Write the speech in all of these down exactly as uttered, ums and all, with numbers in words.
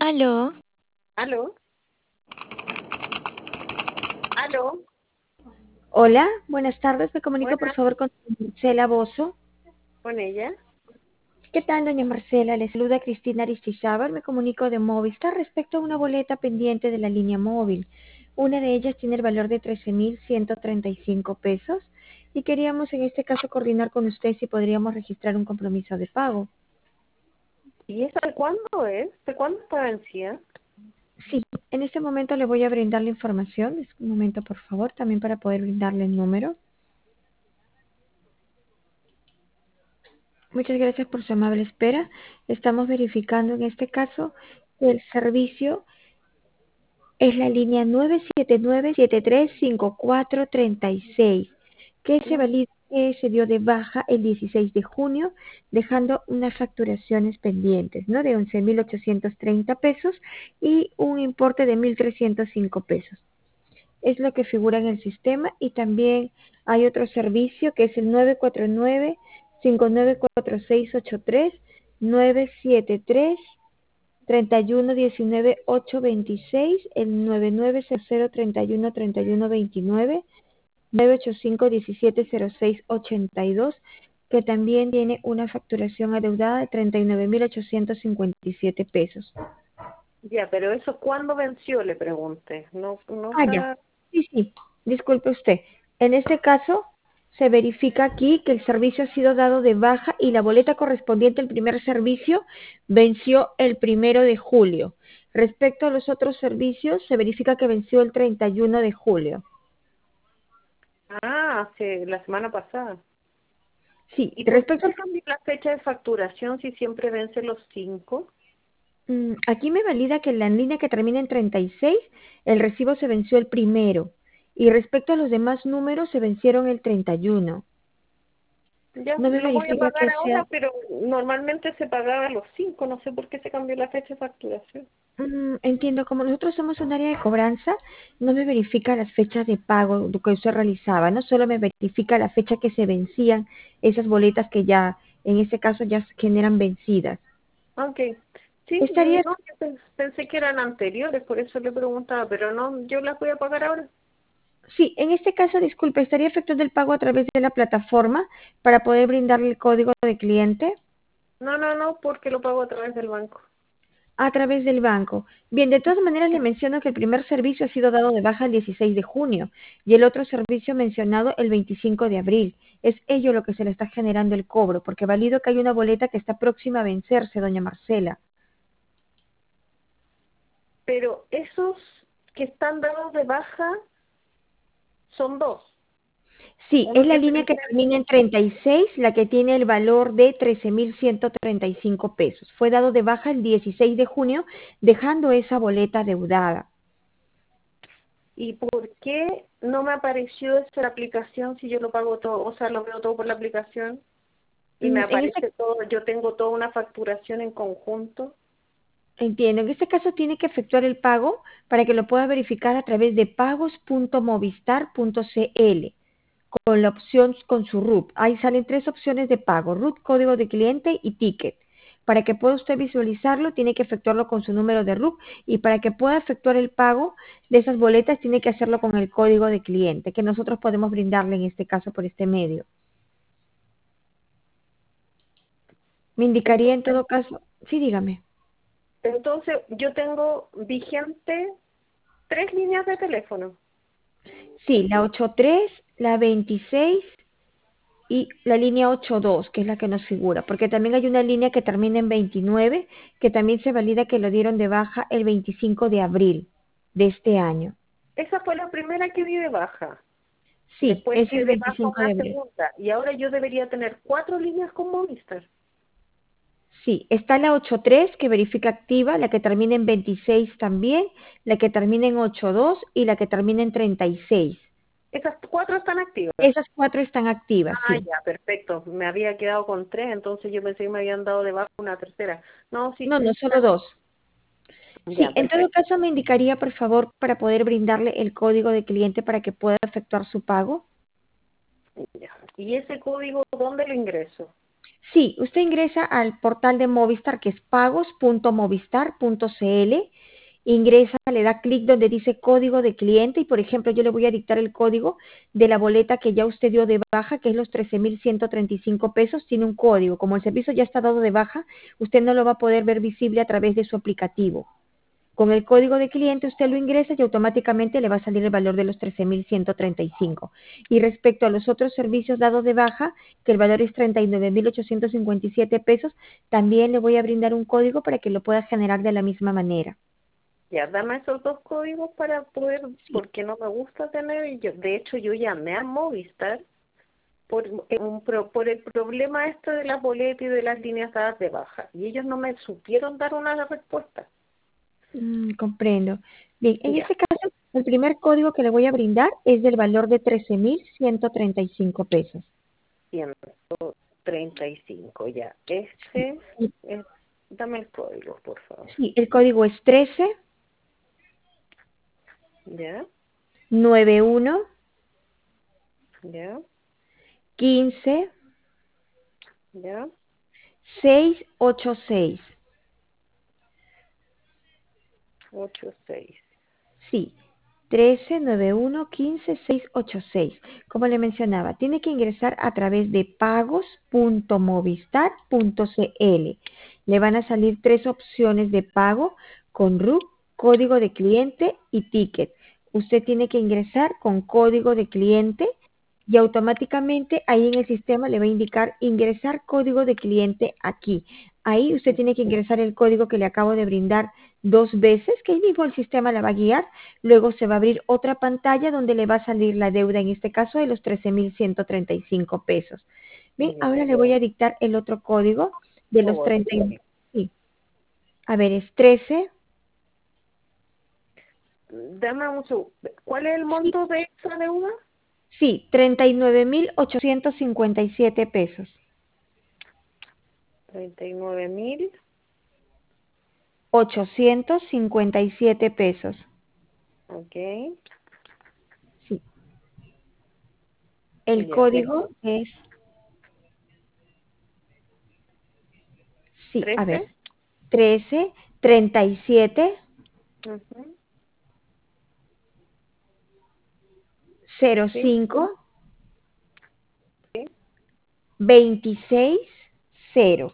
Aló, ¿Aló? ¿Aló? Hola, buenas tardes. Me comunico por Buenas, favor con Marcela Bozo. con ella. ¿Qué tal, doña Marcela? Le saluda Cristina Aristizábal. Me comunico de Movistar respecto a una boleta pendiente de la línea móvil. Una de ellas tiene el valor de trece mil ciento treinta y cinco pesos y queríamos en este caso coordinar con usted si podríamos registrar un compromiso de pago. ¿Y esa de cuándo es? ¿De cuándo está vencida? Sí, en este momento le voy a brindar la información. Es un momento, por favor, también para poder brindarle el número. Muchas gracias por su amable espera. Estamos verificando en este caso que el servicio es la línea nueve siete nueve siete tres cinco cuatro tres seis, que se Mm. valida que se dio de baja el dieciséis de junio, dejando unas facturaciones pendientes, ¿no? De once mil ochocientos treinta pesos y un importe de mil trescientos cinco pesos. Es lo que figura en el sistema y también hay otro servicio que es el nueve cuatro nueve cinco nueve cuatro seis ocho tres nueve siete tres treinta y uno diecinueve ocho veintiséis, el nueve nueve cero cero treinta y uno treinta y uno veintinueve, nueve ocho cinco diecisiete cero seis ochenta y dos, que también tiene una facturación adeudada de treinta y nueve mil ochocientos cincuenta y siete pesos. Ya, pero eso ¿cuándo venció? Le pregunté. No, no Ah, ya. está... Sí, sí. Disculpe usted. En este caso, se verifica aquí que el servicio ha sido dado de baja y la boleta correspondiente al primer servicio venció el primero de julio. Respecto a los otros servicios, se verifica que venció el treinta y uno de julio. Ah, hace la semana pasada. Sí, ¿Y por qué respecto se al... cambia la fecha de facturación si siempre vence los cinco? mm, Aquí me valida que en la línea que termina en treinta y seis, el recibo se venció el primero. Y respecto a los demás números, se vencieron el treinta y uno. Ya, No me lo voy a verifica pagar que sea... ahora, pero normalmente se pagaba los cinco. No sé por qué se cambió la fecha de facturación. Mm, entiendo, como nosotros somos un área de cobranza, no me verifica las fechas de pago que usted realizaba, no solo me verifica la fecha que se vencían esas boletas que ya, en este caso, ya se generan vencidas. Ok. Sí, Estaría, no, yo pens- pensé que eran anteriores, por eso le preguntaba, pero no, yo las voy a pagar ahora. sí, en este caso, disculpe, estaría efectuando el pago a través de la plataforma para poder brindarle el código de cliente. No, no, no, porque lo pago a través del banco. A través del banco. Bien, de todas maneras le menciono que el primer servicio ha sido dado de baja el dieciséis de junio y el otro servicio mencionado el veinticinco de abril. Es ello lo que se le está generando el cobro, porque valido que hay una boleta que está próxima a vencerse, doña Marcela. Pero esos que están dados de baja son dos. Sí, es Uno la que se línea que vence termina en treinta y seis, la que tiene el valor de trece mil ciento treinta y cinco pesos. Fue dado de baja el dieciséis de junio, dejando esa boleta deudada. ¿y por qué no me apareció eso en la aplicación si yo lo pago todo? O sea, lo veo todo por la aplicación y me Mm, En este aparece todo, yo tengo toda una facturación en conjunto. Entiendo. En este caso tiene que efectuar el pago para que lo pueda verificar a través de pagos punto movistar punto c l con la opción con su R U T. Ahí salen tres opciones de pago: R U T, código de cliente y ticket. Para que pueda usted visualizarlo, tiene que efectuarlo con su número de R U T y para que pueda efectuar el pago de esas boletas, tiene que hacerlo con el código de cliente que nosotros podemos brindarle en este caso por este medio. Me indicaría en Entonces, todo caso, sí, dígame. entonces yo tengo vigente tres líneas de teléfono. Sí, la ochenta y tres, la veintiséis y la línea ochenta y dos, que es la que nos figura, porque también hay una línea que termina en veintinueve, que también se valida que lo dieron de baja el veinticinco de abril de este año. Esa fue la primera que di de baja. Sí, Después ese di es de baja veinticinco de una abril. segunda y ahora yo debería tener cuatro líneas con Movistar. Sí, está la ochenta y tres que verifica activa, la que termina en veintiséis también, la que termina en ochenta y dos y la que termina en treinta y seis. Esas cuatro están activas. Esas cuatro están activas, Ah, sí. ya, perfecto. Me había quedado con tres, entonces yo pensé que me habían dado de baja una tercera. No, sí. No, no, solo dos. Sí, Ya, en todo perfecto. caso me indicaría, por favor, para poder brindarle el código de cliente para que pueda efectuar su pago. Ya. ¿Y ese código dónde lo ingreso? Sí, usted ingresa al portal de Movistar, que es pagos punto movistar punto cl, ingresa, le da clic donde dice código de cliente y, por ejemplo, yo le voy a dictar el código de la boleta que ya usted dio de baja, que es los trece mil ciento treinta y cinco pesos, tiene un código. Como el servicio ya está dado de baja, usted no lo va a poder ver visible a través de su aplicativo. Con el código de cliente usted lo ingresa y automáticamente le va a salir el valor de los trece mil ciento treinta y cinco. Y respecto a los otros servicios dados de baja, que el valor es treinta y nueve mil ochocientos cincuenta y siete pesos, también le voy a brindar un código para que lo pueda generar de la misma manera. Ya, dame esos dos códigos para poder, porque no me gusta tener, y yo, de hecho yo llamé a Movistar por, eh, un pro- por el problema este de las boletas y de las líneas dadas de baja, y ellos no me supieron dar una respuesta. Mm, comprendo. Bien, en Ya, este caso, el primer código que le voy a brindar es del valor de trece mil ciento treinta y cinco pesos. ciento treinta y cinco, ya. Este, es, dame el código, por favor. Sí, el código es trece Ya, noventa y uno ya, quince ya, seiscientos ochenta y seis. ocho seis. Sí, trece noventa y uno quince seiscientos ochenta y seis. Como le mencionaba, tiene que ingresar a través de pagos punto movistar punto cl. Le van a salir tres opciones de pago con R U C, código de cliente y ticket. Usted tiene que ingresar con código de cliente y automáticamente ahí en el sistema le va a indicar ingresar código de cliente aquí. Ahí usted tiene que ingresar el código que le acabo de brindar dos veces, que ahí mismo el sistema la va a guiar. Luego se va a abrir otra pantalla donde le va a salir la deuda, en este caso de los trece mil ciento treinta y cinco pesos. Bien, Ya, ahora le voy a dictar el otro código de por los favor. treinta. Sí. A ver, es trece. Dame un segundo. ¿Cuál es el Sí, monto de esa deuda? sí, treinta y nueve mil ochocientos cincuenta y siete pesos. Treinta y nueve mil. ochocientos cincuenta y siete pesos. Ok. Sí. El Ya. ¿El código es, sí, a ver, trece? trece treinta y siete Ujú. cero Sí, cinco sí. veintiséis cero.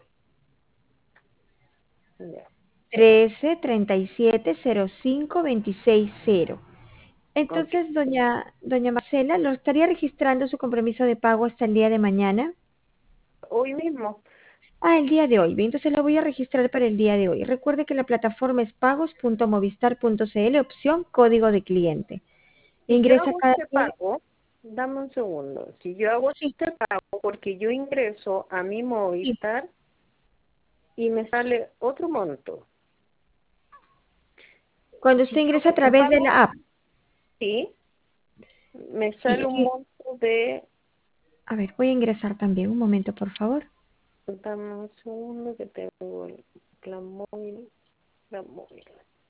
Ya. Trece treinta y siete cero cinco veintiséis cero. Ok. Entonces, doña, doña Marcela, ¿lo estaría registrando su compromiso de pago hasta el día de mañana? Hoy mismo. Ah, el día de hoy. Bien, entonces lo voy a registrar para el día de hoy. Recuerde que la plataforma es pagos punto movistar punto cl, opción código de cliente. Si yo Ingresa hago cada este día. pago, dame un segundo. Si yo hago Sí, este pago porque yo ingreso a mi sí. Movistar y me sale otro monto. Cuando Si usted yo ingresa a lo través de pago, la app. sí, me Sí, sale un sí. monto de... A ver, voy a ingresar también. Un momento, por favor. Dame un segundo que tengo el plan móvil. Plan móvil.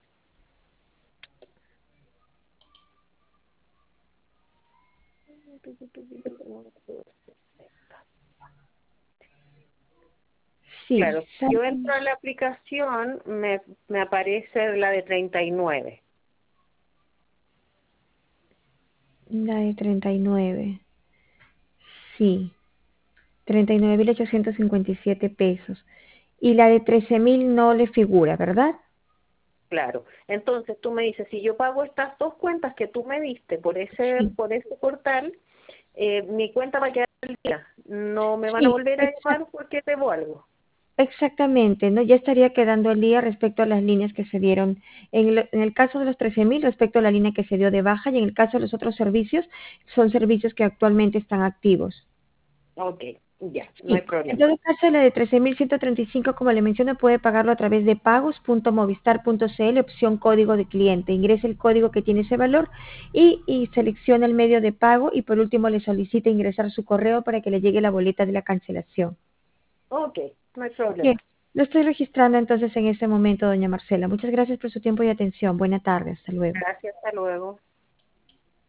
Sí, Claro, si yo sale entro a la aplicación, me, me aparece la de treinta y nueve. la de treinta y nueve. Sí, treinta y nueve mil ochocientos cincuenta y siete pesos. Y la de trece mil no le figura, ¿verdad? Claro. Entonces tú me dices, si yo pago estas dos cuentas que tú me diste por ese Sí, por ese portal, eh, mi cuenta va a quedar al día. No me van a sí, volver a exact- llamar porque debo algo. exactamente, ¿no? Ya estaría quedando al día respecto a las líneas que se dieron. En, lo- en el caso de los trece mil, respecto a la línea que se dio de baja, y en el caso de los otros servicios, son servicios que actualmente están activos. Ok, ya, no hay Sí, en problema. todo caso, la de trece mil ciento treinta y cinco, como le menciono, puede pagarlo a través de pagos punto movistar punto cl, opción código de cliente. Ingrese el código que tiene ese valor y, y selecciona el medio de pago y por último le solicita ingresar su correo para que le llegue la boleta de la cancelación. Ok, no hay Bien, problema. lo estoy registrando entonces en este momento, doña Marcela. Muchas gracias por su tiempo y atención. Buena tarde, hasta luego. Gracias, hasta luego.